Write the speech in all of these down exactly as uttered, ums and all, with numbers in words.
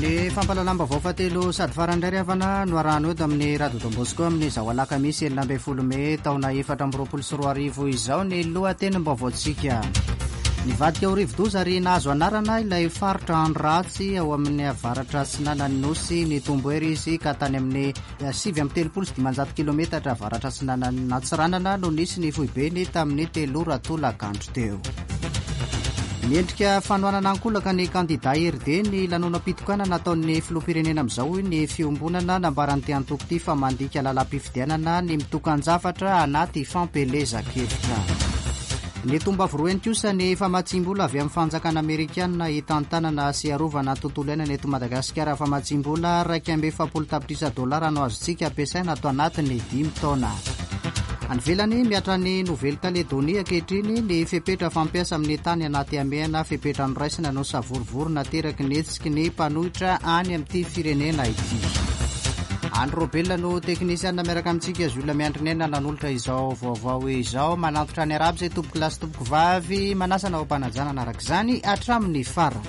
Ny fampalalamba vaofatelo sady farandray avana no arano eto amin'ny Radio Don Bosco amin'ny izao alakamisy enina ambin'ny folo Mey taona efatra amby roapolo sy roa arivo izao ny lohatenim-baovaotsika. Nivadika ho rivo-doza ary nahazo anarana ilay faritra Andratsy ao amin'ny avaratra Atsinanan'ny Nosy ny Tomboery izy ka tany amin'ny sivy amby telopolo sy dimanjato kilometatra avaratra Atsinanan'ny Natsiranana no nisy ny foibeny tamin'ny telo ratolakandro teo. Miendrika fanohanana ankolaka ny kandida R D ny lanonam-pitokana nataon'ny filoham-pirenena amin'izao ny fiombonana nambaran'ny antoko ty fa mandika lalam-pifidianana ny mitokan-javatra anaty fampelezan-kevitra. Ny tomba voroeny kosa ny famatsim-bola avy amin'ny fanjakana Amerikanina hitantanana sy arovana tontolo iainana eto Madagasikara. Famatsim-bola raika amby efapolo tapitrisa dolara no azontsika ampiasaina ato anatin'ny dimy taona. Anvelany miatra ny Nouvelle Calédonie ankehitriny ny fepetra fampiasa amin'ny tany anaty amiana fepetra noraisina no savorovory nateraky ny hetsiky ny mpanohitra any amin'ity firenena ity. Andro Robella no teknisiana miaraka amintsika Zula Miandrinena nanolotra izao vaovao izao manantitra ny araby izay tomboky lasy tomboky vavy manasana ao ampanajana araka izany hatramin'ny farany.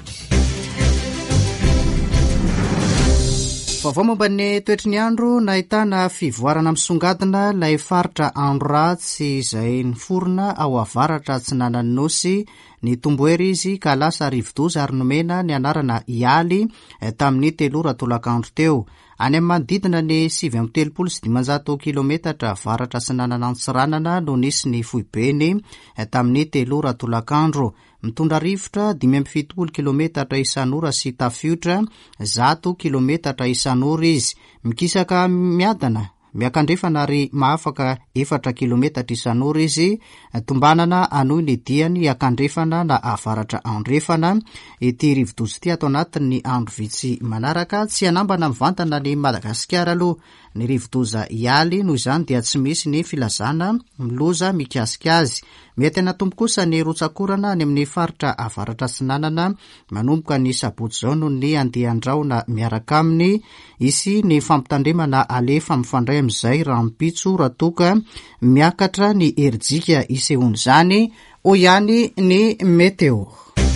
Vaovao momba ny toetry ny andro nahitana fivoarana misongadina ilay faritra Andratsy izay niforona ao avaratra Atsinanan'ny Nosy ny Tomboery izy ka lasa rivo-doza ary nomena ny anarana Ialy tamin'ny telo ratolakandro teo. Any amin'ny manodidina ny sivy amby telopolo sy dimanjato kilometatra avaratra Atsinanana Natsiranana no nisy ny foibeny tamin'ny telo ratolakandro. Mitondra rivotra dimy amby fitopolo kilometatra isan'ora sy tafiotra zato kilometatra isan'ora izy. Mikisaka miadana miakandrefana ary mahafaka efatra kilometatra isan'ora izy tombanana anohy ny diany akandrefana na avaratra andrefana ity rivo-doza ity ato anatin'ny andro vitsy manaraka. Tsy anambana mivantana ny Madagasikara aloha ny rivo-doza Ialy noho izany dia tsy misy ny filazana miloza mikasika azy. Mety anatombo kosa ny rotsakorana any amin'ny faritra avaratra Atsinanana manomboka ny sabotsy zao no ny andehan-draona miaraka aminy isy ny fampitandremana alefa mifandray amin'izay rahampitso ratoka miakatra ny erijika isehoany izany o ihany ny meteo.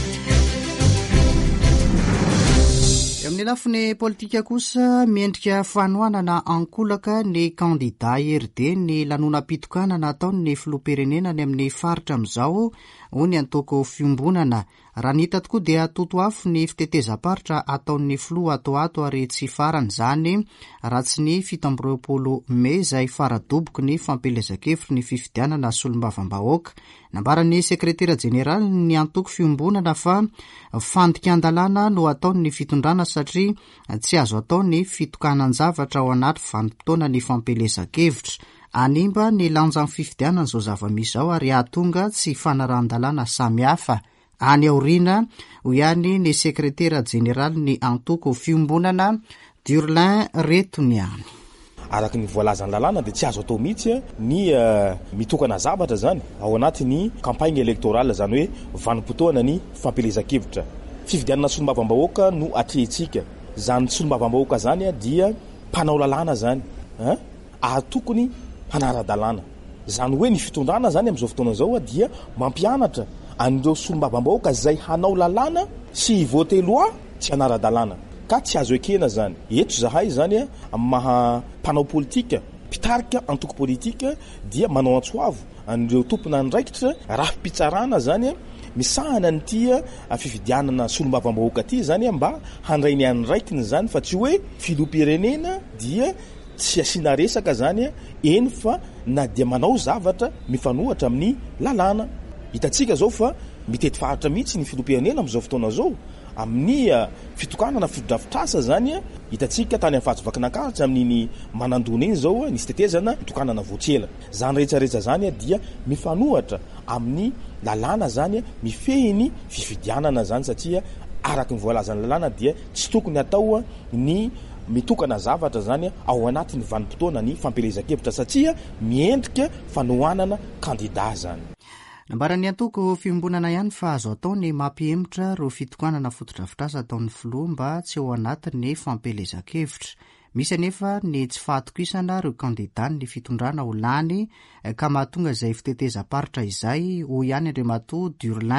Amin'ny lafiny politika kosa miendrika fanohanana ankolaka ny kandida R D ny lanonam-pitokana nataony ny filoham-pirenena ny amin'ny faritra amin'izao ho ny antoko fiombonana. Raha ny hita tokoa dia toto afo ny fitetezam-paritra ataon'ny filoha atoato ary tsy farany izany raha tsy ny fito amby roapolo Mey izay faradoboky ny fampelezan-kevitry ny fifidianana solombavam-bahoaka. Nambaran'ny sekretera jeneraly ny antoko fiombonana fa fandikan-dalàna no ataony ny fitondrana satria tsy azo atao ny fitokanan-javatra ao anaty vanim-potoana ny fampelezan-kevitra. Animba ny lanjan'ny fifidianana izao zava-misy izao ary ahatonga tsy fanaran-dalàna samihafa. Any aoriana ho ihany ny sekretera jeneraly ny antoko fiombonana Durlin Retoniany. Araka ny voalazan'ny lalàna dia tsy azo atao mihitsy ny uh, mitokana zavatra zany ao anatin'ny campagne électorale zany hoe vanim-potoana ny fampelezan-kevitra. Fifidianana solombavam-bahoaka no atrehitsika. Zany solombavam-bahoaka zany dia mpanao lalàna zany. Hein? Ah tokony hanara-dalàna. Zany hoe ny fitondrana zany amin'izao fotoana izao dia mampianatra an'ireo solombavam-bahoaka izay hanao lalàna sy voter loi tsy hanara-dalàna. Ka tsy azo ekena zany. Eto zahay zany maha mpanao politika, mpitarika antoko politika dia manao antsoavo an'ireo tompona andraikitra raha mpitsarana zany misahana nyty fifidianana solombavam-bahoaka ty zany mba handray ny andraikiny zany fa tsy hoe filoham-pirenena dia tsy asiana resaka zany eny fa na dia manao zavatra mifanohatra amin'ny lalàna. Hitatsika zao fa mitety faritra mihitsy ny filoham-pirenena amin'izao fotoana zao amin'ny fitokanana fotodrafitrasa zany hitatsika tany amin'ny fahatsovakinakaratra amin'iny manandona iny zao nisy tetezana fitokanana voatsela. Zany rehetrarehetra zany dia mifanohatra amin'ny lalàna zany mifehiny fifidianana zany satria araka ny voalazan'ny lalàna dia tsy tokony atao ny mitokana zavatra zany ao anatin'ny vanim-potoana ny fampelezan-kevitra satria miendrika fanohanana kandida zany. Nambaran'ny antoko fiombonana ihany fa azo atao ny mampihemitra ro fitokanana fotodrafitrasa ataon'ny filoha mba tsy ao anatin'ny fampelezan-kevitra. Misy anefa ny tsy fahatokisana ireo kandida ny fitondrana ho lany ka mahatonga izay fitetezam-paritra izay ho ihany Andriamatoa Durlin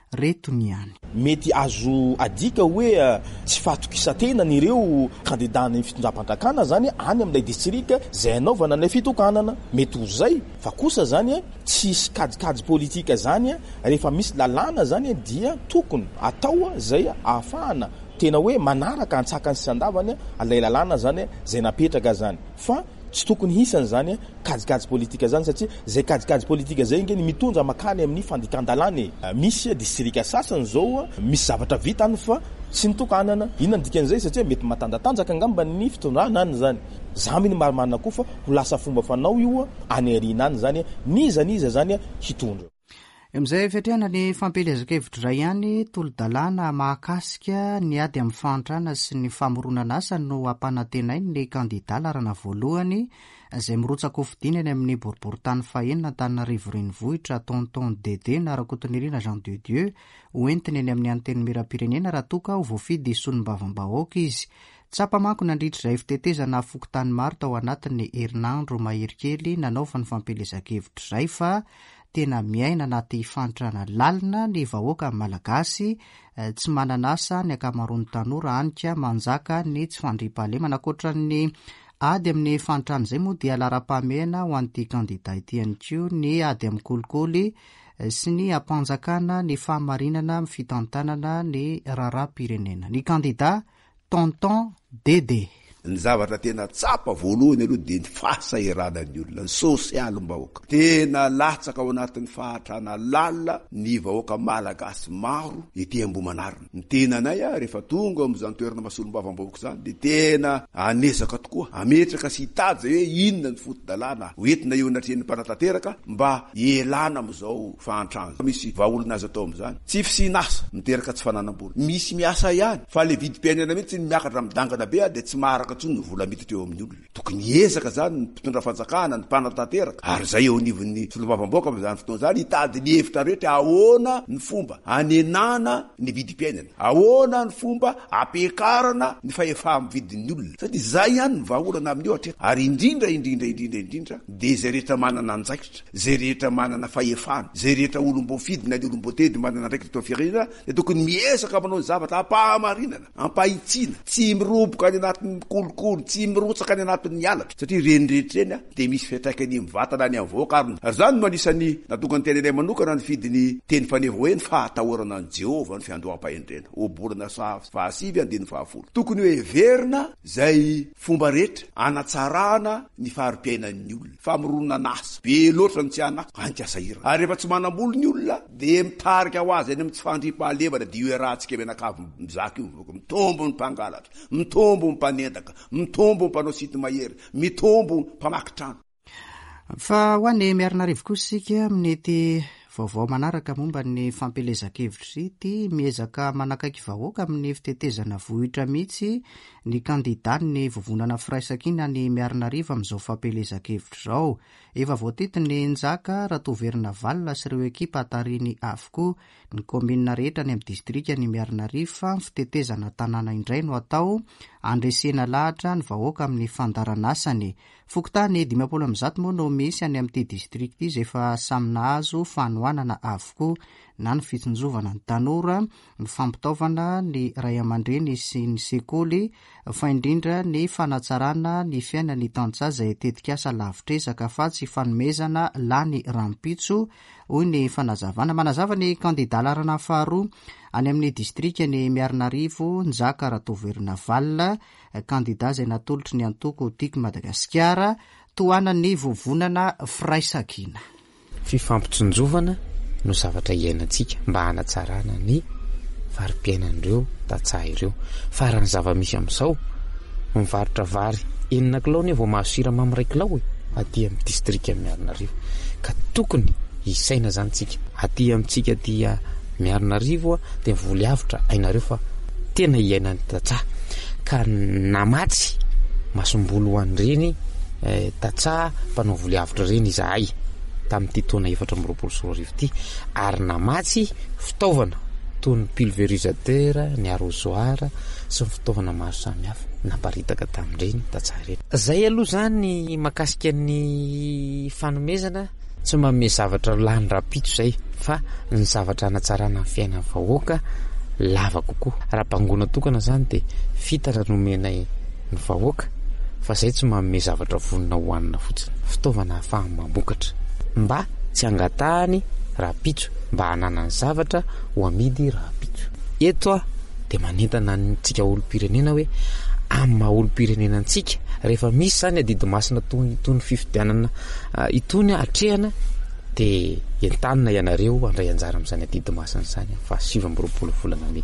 retony ihany. Mety azo adika hoe tsy fahatokisatenany ireo kandidany ny fitondram-panjakana zany any amin'ilay distrika zay anaovana ny fitokanana. Mety ho zay fa kosa zany tsisy kajikajy politika zany rehefa misy lalàna zany dia tokony atao zay ahafahana tena hoe manaraka antsakany sy andavany alay lalàna zany zay napetraka zany. Fa tsy tokony hisany zany kajikajy politika zany satria zay kajikajy politika zay nge mitondra makany amin'ny fandikan-dalàna. Misy distrika sasany zao misy zavatra vitany fa tsy nitokanana. Inona dikan'izay satria mety matandatanjaka angamba ny fitondrana any zany. Zaminy marimarina koa fa ho lasa fomba fanao io any arina any zany niza niza zany hitondra. Amizay fiatrehana ny fampelezan-kevitra iray ihany tolo-dalàna mahakasika ny ady amin'ny fahantrana sy ny famoronana asa no ampanantenainy ny kandida larana voalohany izay mirotsaka ho fidinany amin'ny boriboritany fahenina Antananarivo renivohitra Tonton Dede na Rakotonirina Jean de Dieu hoentiny eny amin'ny anteny miram-pirenena raha toka ho voafidy solombavam-bahoaka izy. Tsapa manko nandritra izay fitetezana fokotany maro tao anatin'ny herinandro mahery kely nanaova ny fampelezan-kevitra izay fa tena miaina anaty fantrana lalina ny vahoaka malagasy tsy mananasa ny akamaroany tanora anika manjaka ny tsy fandriam-pahalemana. Ankoatra ny ady amin'ny fantrana izay moa dia lara-pamehana ho an'ity kandida ity ihany koa ny ady amin'ny kolikoly sy ny ampanjakana ny fahamarinana amin'ny fitantanana ny raharaham-pirenena. Ny kandida Tonton Dede. Ny zavatra tena tsapa voalohany aloha dia ny fahasahiranany olona, ny sosialim-bahoaka. Tena latsaka ao anatin'ny fahatrana lalina ny vahoaka malagasy maro ety Ambohimanarina. Ny tenanay a rehefa tonga amin'izany toerana masolom-bavam-bahoaka zany dia tena anesaka tokoa ametraka sy hitady zay hoe inona ny foto-dalàna hoentina eo anatrehan'ny mpanatanteraka mba ielana amin'izao fahantrana. Misy vahaolona azy atao amin'izany tsy fisinasa miteraka tsy fananam-bola, misy miasa ihany fa le vidim-piainana mihitsy ny miakatra midangana be dia tsy maraka ny vola miditra eo amin'ny olona. Tokony ezaka zany ny mpitondra fanjakana ny mpanatanteraka ary zay eo anivon'ny solombavam-bahoaka amin'izany fotoana zany hitady ny hevitra rehetra ahoana ny fomba anenana ny vidim-piainana, ahoana ny fomba ampiakarana ny fahefa amin'ny vidin'ny olona. Satria zay ihany ny vahaolana amin'io hatreto. Ary indrindra indrindra indrindra indrindra dia zay rehetra manana anjaikitra, zay rehetra manana fahefana, zay rehetra olom-bofidina ny olom-botedy manana andraikitra firenena dia tokony miezaka manao ny zavatra ampahamarinana, ampahitsiana, tsy miroboka any anatin'ny kolikoly, tsy mirotsaka any anatin'ny alatra satria reny rehetra reny dia misy fiantraikany mivatana any amin'ny vahoaka. Ary zany no anisany natonga ny tenenay manokana ny fidiny teny faneva hoe ny fahatahorana ny Jehova ny fiandoham-pahendrena obolana fahasivy andiny fahafolo. Tokony hoe verina zay fomba rehetra anatsarana ny fahari-piainan'ny olona, famoronana nasa be loatra ny tsy anaka ankasahirana. Ary rehefa tsy manam-bola ny olona dia mitarika ho azy any amin'ny tsy fandriam-pahalemana dia io rahantsika menakavy mizaka io mitombo ny mpangalatra, mitombo ny mpanendaka, mitombo ny mpanao sity mahery, mitombo ny mpamaky trano. Fa ho an'ny Miarinarivo kosa isika amin'ny ity vaovao manaraka momba ny fampelezan-kevitra ity, miezaka manakaiky vahoaka amin'ny fitetezana vohitra mihitsy ny kandida ny vovonana firaisan-kina ny Miarinarivo amin'izao fampelezan-kevitra izao. Efa voatety ny njaka Ratoverina Valina sy ireo ekipa tariny avokoa ny komina rehetra ny amin'ny distrika ny Miarinarivo fa ny fitetezana tanàna indray no atao andresena lahatra ny vahoaka amin'ny fandaranasany. Fokotany dimampolo amby zato moa no misy any amin'ity distrikta izy efa samy nahazo fanohanana avokoa na ny fitsinjovana ny tanora, ny fampitaovana ny ray aman-dreny sy ny sekoly, fa indrindra ny fanatsarana ny fiainany tantsaza itetika asa lavitrezaka fa tsy fanomezana lany rampitso hoy ny fanazavana. Manazava ny kandida larana faharoa any amin'ny distrika ny Miarinarivo njaka Ratoverina Valina, kandida izay natolotry ny antoko tiky Madagasikara, toana ny vovonana firaisan-kina. Fifampitsinjovana no zavatra iainantsika mba hanatsarana ny varim-piainan'ireo tantsaha ireo. Farany zava-misy amin'izao mivarotra vary enina kilao ny vao mahazo siramamy iray kilao e aty amin'ny distrika Miarinarivo, ka tokony isaina zany tsika aty amintsika dia Miarinarivo dia voly avitra ainareo fa tena iainan'ny tantsaha ka namatsy masombolo ho an'ireny eh, tantsaha mpanao voly avitra ireny izahay tamin'ity taona efatra amby roapolo sy roa arivo ity, ary namatsy fitaovana toy ny pulvérisateur, ny arrosoir sy ny fitaovana maro samihafa namparitaka tamin'ireny tantsaha ireny. Zay aloha zany makasika ny fanomezana tsy manome zavatra lany rapitso zay fa ny zavatra anatsarana ny fiainan'ny vahoaka lava kokoa. Raha bangona tokana zany de fitara nomenay ny vahoaka fa zay tsy manome zavatra vonona hoanina fotsiny, fitaovana ahafahany mamokatra mba tsy angatahany raha-pitso, mba hananany zavatra ho amidy raha-pitso. Eto a de manentana ntsika olo-pirenena hoe amin'ny maha olo-pirenena antsika rehefa misy zany adidimasina tony itony fifidianana itony atrehana de entanina ianareo andray anjara amin'izany adidimasina zany fa sivy amby roapolo volana me.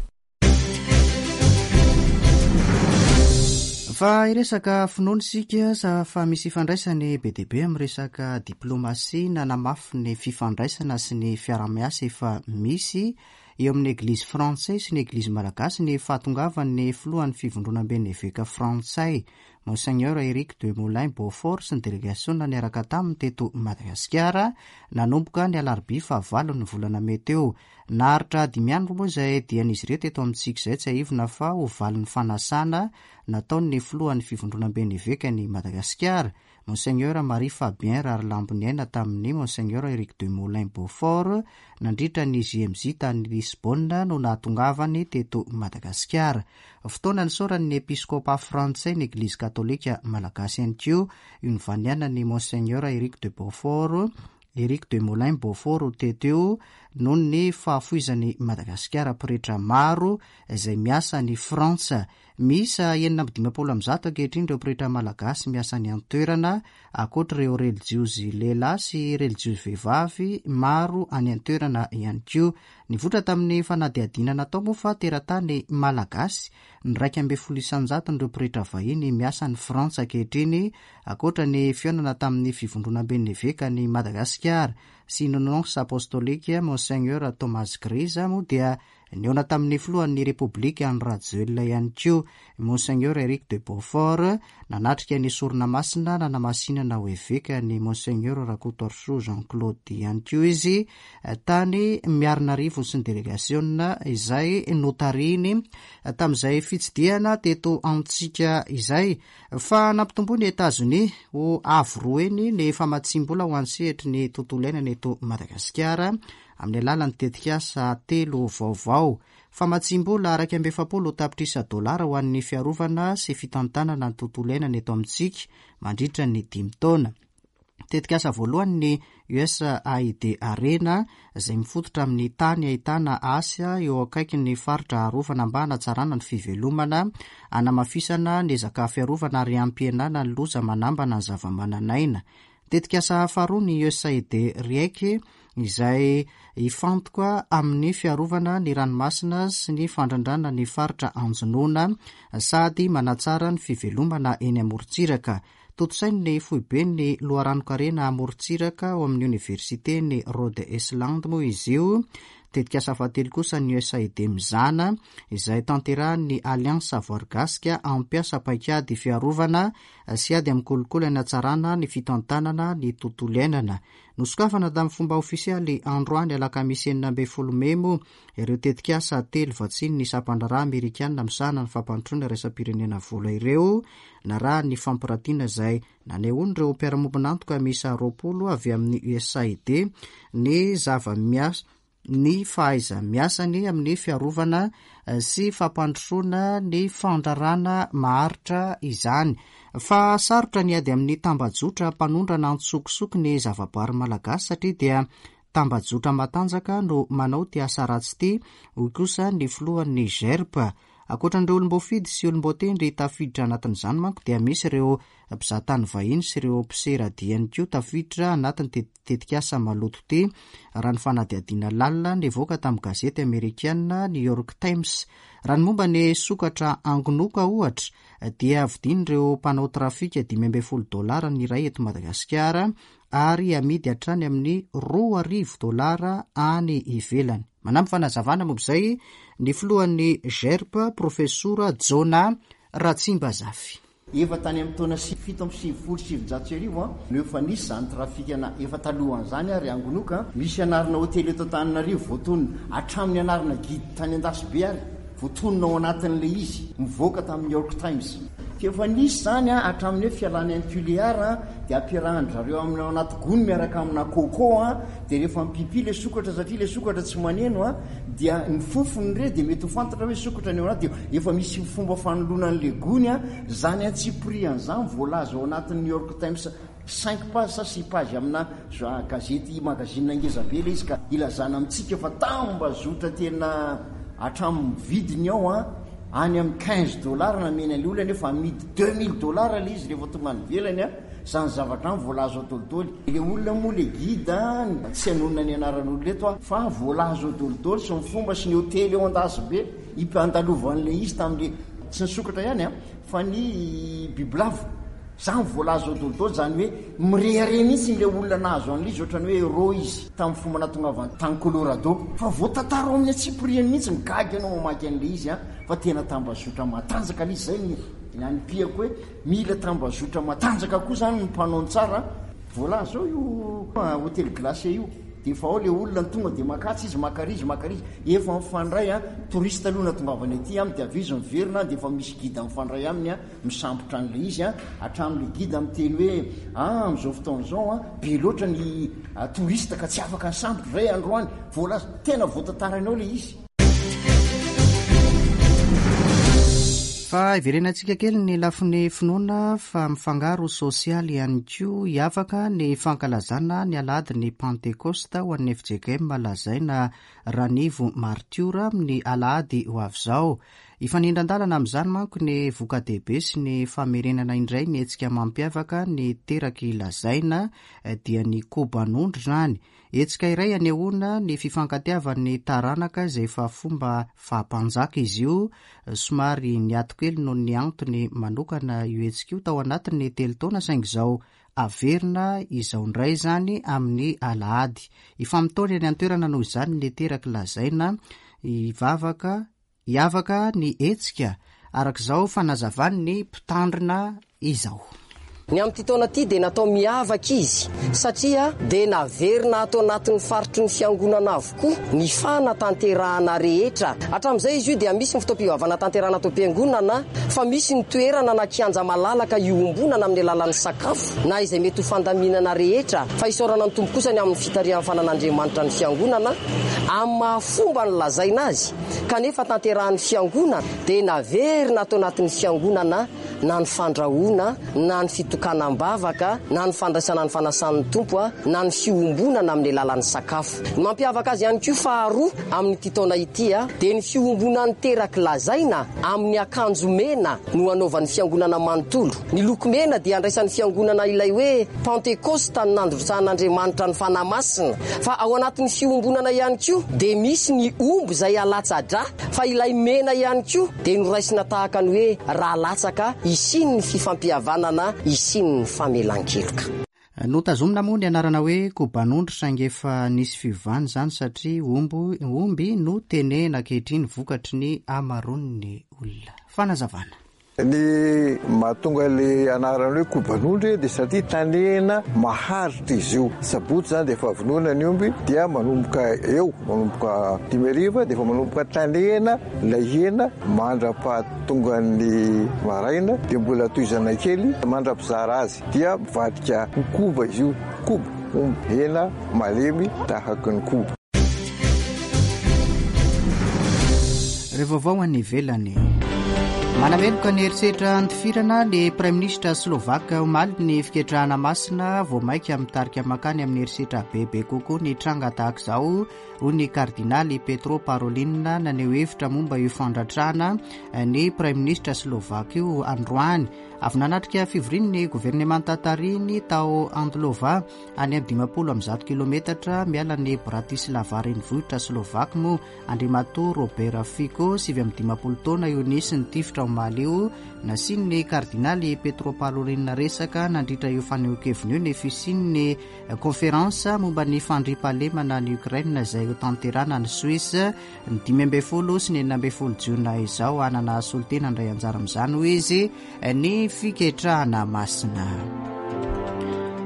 Fa iresaka finoana sika sa fa misy fifandraisany be dia be amin'ny resaka diplomasia nanamafy ny fifandraisana sy ny fiara-miasa efa misy eo amin'ny Eglizy Frantsay sy ny Eglizy Malagasy ny fahatongavan'ny filohan'ny fivondronam-ben'ny evêka Frantsay Monseigneur Eric de Moulin-Beaufort sy ny délégation niaraka taminy teto Madagasikara nanomboka ny alarobia fahavalo ny volana May teo. Naharitra dimy andro moa izay dian'izy ireo teto amintsika izay tsy aivona fa ho valin'ny fanasana nataon'ny filohan'ny fivondronam-ben'ny evêka ny Madagasikara Monseigneur Marie Fabien Rarolambony aina tamin'ny Monseigneur Eric de Moulin-Beaufort nandritra ny J M J tany Lisbonne no nahatongavany teto Madagasikara. Fotoana ny saoran'ny episkopa Frantsay ny Eglizy Katolika Malagasy ihany koa io nivanianany Monseigneur Eric de Beaufort Eric de Moulin-Beaufort teteo noho ny fahafoizany Madagasikara pretra maro izay miasa ny Frantsa. Misa enina amby dimampolo amby zato ankehitriny ireo pretra malagasy miasa ny antoerana akoatra ireo relijiosy lehilahy sy relijiosy vehivavy maro any antoerana ihany koa. Nivoatra tamin'ny fanadihadiana natao moa fa teratany malagasy ny raika amby folo isanjato ireo pretra vahiny miasa ny Frantsa ankehitriny akoatra ny fiainana tamin'ny fivondronam-ben'ny evêka ny Madagasikara. Synonance apostolika Monseigneur Thomas Griza moa dia niona tamin'ny filohan'ny Repoblika ny Radzoelina ihany koa. Monseigneur Eric de Beaufort nanatrika ny sorona masina nanamasinana ho evêka ny Monseigneur Rakotorso Jean-Claude ihany koa izy tany miarina rivo sy ny délégation izay notariny tamin'izay fitsidiana teto antsika izay. Fa nampitombo ny Etats-Unis ho avroeny ny famatsimbola ho ansehitry ny tontolo iainana eto Madagasikara amin'ny alalan'ny tetikasa telo vaovao. Famatsimbola araky amby efapolo tapitrisa dolara ho an'ny fiarovana sy fitantanana ny tontolo iainana eto amintsika mandritra ny dimy taona. Tetikasa voalohany ny U S A I D Arena izay mifototra amin'ny tany ahitana asa eo akaiky ny faritra arovana mba hanatsarana ny fivelomana anamafisana ny ezaka fiarovana ary ampihenana ny loza manambana ny zava-mananaina. Tetikasa faharoa ny U S A I D Riek izay ifantoka amin'ny fiarovana ny ranomasina sy ny fandrandrana ny faritra anjonoana sady manatsara ny fivelomana eny amorontsiraka. Totosainy ny foibe ny loharanokarena amorontsiraka ao amin'ny université ny Rhode Island moa izy io. Tetikasa fahatelo kosa ny U S A I D mizana izay tanterahan'ny Alliance Savoir Gasque ampiasa paikady fiarovana sy ady amin'ny kolokolo hanatsarana ny fitantanana ny tontolo iainana. Nosokafana tamin'ny fomba ofisialy androany alakamisy enina amby folo May moa ireo tetikasa telo vatsiny ny sapandraraha Amerikanina misahana ny fampantroana raisam-pirenena vola ireo na raha ny fampiratiana izay nanehoany ireo mpiara-mombonantoka misa roapolo avy amin'ny U S A I D ny zava-miasa ny fahaiza miasany amin'ny fiarovana sy fampandrosoana ny fandrarana maharitra izany. Fa sarotra ny ady amin'ny tambajotra mpanondrana antsokosoky ny zavaboary malagasy satria dia tambajotra matanjaka no manao ty asa ratsy ty ho kosa ny filohan'ny Gerpa. Akoatran'ireo olom-boafidy sy olom-boatendry tafiditra anatin'izany manko dia misy ireo mpizahatany vahiny sy ireo mpiserady ihany koa tafiditra anatin'ny tetikasa maloto ty raha ny fanadihadiana lalina nivoaka tamin'ny gazety Amerikanina New York Times. Raha ny momba ny sokatra angonoka ohatra dia vidin'ireo mpanao trafika dimy amby folo dolara ny iray eto Madagasikara ary amidy hatrany amin'ny roa arivo dolara any ivelany. Manampy fanazavana moa izay ny filohan'ny Gerpa Profesora Jona Ratsimbazafy. Efa tany amin'ny taona fito amby sivifolo sy sivinjato sy arivo no efa nisy zany trafikana efa talohan'izany ary angonoka misy anarana hotely eto Antananarivo voatonona hatramin'ny anarana gidy tany Andasibe ary voatonona ao anatin'le izy mivoaka tamin'ny New York Times. efa nisy zany a hatramin'ny hoe fialany antuliara dia ampiarahany zareo aminao anaty gony miaraka amina coco a dia rehefa mipipi le sokatra satria le sokatra tsy maneno a dia ny fofony re dia mety ho fantatra hoe sokatra ny ao anaty dia efa misy fomba fanolonan'le gony a zany antsiprian'izany voalaza ao anatin'ny New York Times cinq page sa six page amina gazety magazine angezabe le izy ka ilazana amitsika fa tambazotra tena hatramin'ny vidiny ao a any amin'ny quinze dollars na mena le olana efa amidy deux mille dollars le izy rehefa tonga ny velany a zany zavatra any voalazo atolitoly le olona moa le guida tsy anonona ny anaran'olo leto a fa voalazo atolitoly sy ny fomba sy ny hôtely eo andasy be ipandalova'le izy tamin'le tsy nisokatra ihany a fa ny bibilavo zany voalazo atolitoly zany hoe mirehare mihitsy le olona nahazo an'lizy ohatrany hoe ro izy tamin'ny fomba natonga tany Colorado fa voatataro amin'ny atsipriany mihitsy migagy anao mamaky an'le izy a fa tena tambazotra matanjaka lizy zay ny anypiako hoe mila tambazotra matanjaka koa zany ny mpanao tsara voalazo ao io hôtely glacé io dia efa ao le olona ny tonga dia makatsy izy makarizy makarizy efa mifandray a touriste aloha na tongavany aty aminy dia avizo miverina dia efa misy guide mifandray aminy a misambotra an'le izy a hatramin'le guide miteny hoe ah am'izao fotaon'izao a be loatra ny touriste ka tsy afaka ny sambotra ray androany voalazo tena voatataranao le izy. Fa iverenantsika kely ny lafiny finoana fa mifangaro sosialy ihany koa hiavaka ny fankalazana ny alahady ny Pentecoste ho an'ny F J K M lazaina ranivo martiora amin'ny alahady ho avy izao. Ifanindran-dalana amin'izany manko ny voka-dehibe sy ny famerenana indray ny hetsika mampiavaka ny teraky lazaina dia ny koban'ondry zany. Hetsika iray anehoana ny fifankatiavan'ny taranaka izay efa fomba fahampanjaka izy io somary niatokely noho ny antony manokana io hetsika io tao anatin'ny telo taona saingy izao averina izao indray zany amin'ny alahady. Ifamitaony any an-toerana noho izany ny teraky lazaina ivavaka hiavaka ny hetsika arak'izao fanazavany ny mpitandrina izao. Ny amin'ity taona ity dia natao miavaka izy satria dia naverina atao anatin'ny faritry ny fiangonana avokoa ny fanatanterahana rehetra. Hatramin'izay izy io dia misy ny fotoam-pivavana tanterahana atao am-piangonana fa misy ny toerana na kianja malalaka iombonana amin'ny alalan'ny sakafo na izay mety ho fandaminana rehetra fa isaorana ny tombo kosa ny amin'ny fitarihan'ny fanan'Andriamanitra ny fiangonana amin'ny mahafomba ny lazaina azy kanefa tanterahan'ny fiangonana dia naverina atao anatin'ny fiangonana na ny fandrahoana na ny fitokanam-bavaka na ny fandraisana ny fanasan'ny tompo a na ny fiombonana amin'ny alalan'ny sakafo. Ny mampiavaka azy ihany koa faharoa amin'ity taona ity a dia ny fiombonan'ny teraky lazaina amin'ny akanjo mena no anaovan'ny fiangonana manontolo. Ny loko mena dia andraisan'ny fiangonana ilay hoe Pentecoste ny nandrosahan'Andriamanitra ny fanahy masina fa ao anatin'ny fiombonana ihany koa dia misy ny omby izay alatsa-dra fa ilay mena ihany koa dia noraisina tahaka ny hoe rahalatsaka isiny ny fifampihavanana isiny ny famelan-keloka. Notazomina moa ny anarana hoe koban'ondry saingy efa nisy fivavahana zany satria omby, omby no tenena ankehitriny vokatry ny amaron'ny olona. Fanazavana. Ny mahatonga le anarana hoe koban'ondry dia satria tanena maharitra izy io. Sabotsy zany dia efa avinoana ny omby dia manomboka eo, manomboka dimy ariva dia efa manomboka tanena ilay hena mandra-pahatonga ny maraina dia mbola toizana kely mandra-pizara azy dia mivadika ny koba izy io, koba omby hena malemy tahaka ny koba. Rehefa vao any ivelany manameloka ny eritreritra antifirana ny praiminisitra Slovaka omaly ny fiketrahana masina vao maika mitarika makany amin'ny eritreritra bebe kokoa ny tranga tahaka izao ho ny kardinaly Petro Parolin naneho hevitra momba io fandratrana ny praiminisitra Slovaka io androany. Avy nanatrika fivoriany ny gouvernemanta tariny tao Andlova any amin'ny dimapolo amin'ny zato kilometatra miala ny Bratislava renivohitra Slovaka moa Andriamato Robert Fico sivy amin'ny dimapolo taona io nisy ny tifitra omaly io nasiny ny kardinaly Petro Parolin resaka nandritra io fanehoan-keviny io ny fisiny konferansa momba ny fandriampahalemana ny Ukraine izay ho tanterana ny Suisse ny dimy ambin'ny folo sy ny enina ambin'ny folo jiona izao anana solitena indray anjara amin'izany ho izy ny fiketrahana masina.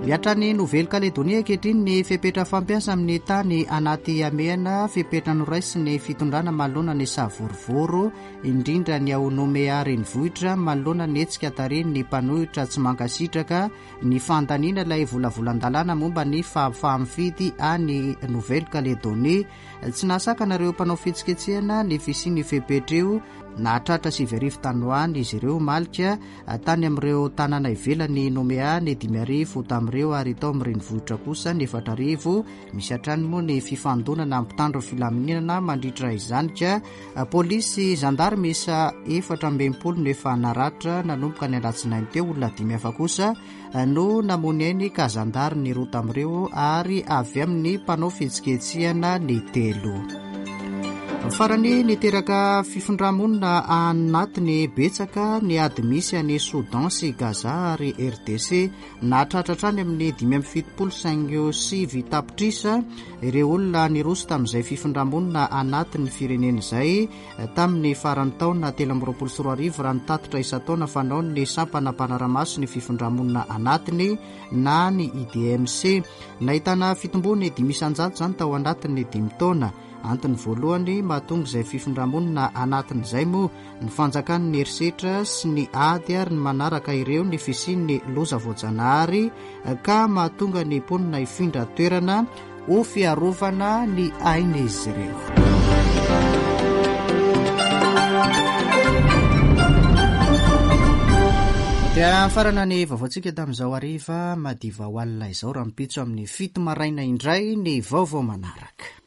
miatrany Nouvelle Calédonie ankehitriny ny fepetra fampiasa amin'ny tany anaty amehana fepetra noraisy ny fitondrana manoloana ny savorovoro indrindra ny ao Nomea renivohitra manoloana ny hetsika tariny ny mpanohitra tsy mankasitraka ny fantaniana ilay volavolan-dalàna momba ny fahamifidy any Nouvelle Calédonie. Tsy nasakanareo mpanao fetsiketsehana ny fisiany fepetra io na tratra sivy arivo tanoany izy ireo malika tany amin'ireo tanàna ivelany Nomea ny dimy arivo tamin'ireo ary tao amin'ny renivohitra kosa ny efatra arivo. Misy hatrany moa ny fifandonana mpitandro filaminana mandritra izany ka polisy gendarme isa efatra ambinipolo no efa naratra nanomboka ny alatsinainy teo. Olona dimy hafa kosa no namony ainy ka zandary ny roa tamin'ireo ary avy amin'ny mpanao fetsiketsehana ny telo. Farany niteraka fifondramonina anatiny betsaka ny ady misy any Soudan sy Gaza ary R D C nahatratratrany amin'ny dimy amby fitopolo saingo sivy tapitrisa ireo olona niroso tamin'izay fifondramonina anatin'ny firenena izay tamin'ny farany taona telo amby roapolo sy roa arivo raha nitatitra isan-taona fanao ny sampana mpanaramaso ny fifondramonina anatiny na ny I D M C. Nahitana fitombony dimy isan-jato zany tao anatin'ny dimy taona. Antony voalohany mahatonga izay fifondramonina anatin'izay moa ny fanjakany ny herisetra sy ny ady ary ny manaraka ireo ny fisian'ny loza voajanahary ka mahatonga ny mponina hifindra toerana ho fiarovana ny aina izy ireo. Dia farana ny vaovaontsika tamin'izao ariva madiva ho alina izao raha mipitso amin'ny fito maraina indray ny vaovao manaraka.